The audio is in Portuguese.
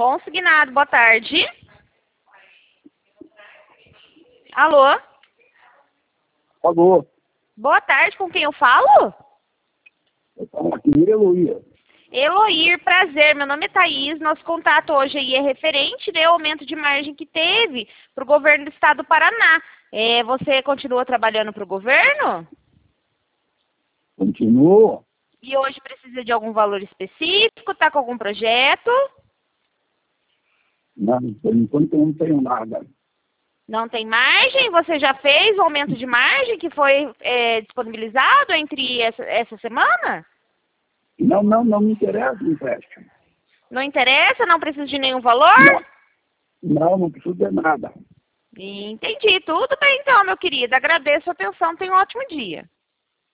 Consignado, boa tarde. Alô? Alô, Boa tarde, com quem eu falo? eu falo aqui, Eloísa. Eloir, prazer. Meu nome é Thaís. Nosso contato hoje aí é referente ao aumento de margem que teve para o governo do estado do Paraná. Você continua trabalhando para o governo? Continua. E hoje precisa de algum valor específico? Está com algum projeto? Não, por enquanto eu não tenho nada. Não tem margem? Você já fez o aumento de margem que foi disponibilizado entre essa semana? Não me interessa o empréstimo. Não interessa? Não precisa de nenhum valor? Não preciso de nada. Entendi. Tudo bem então, meu querido. Agradeço a atenção. Tenha um ótimo dia.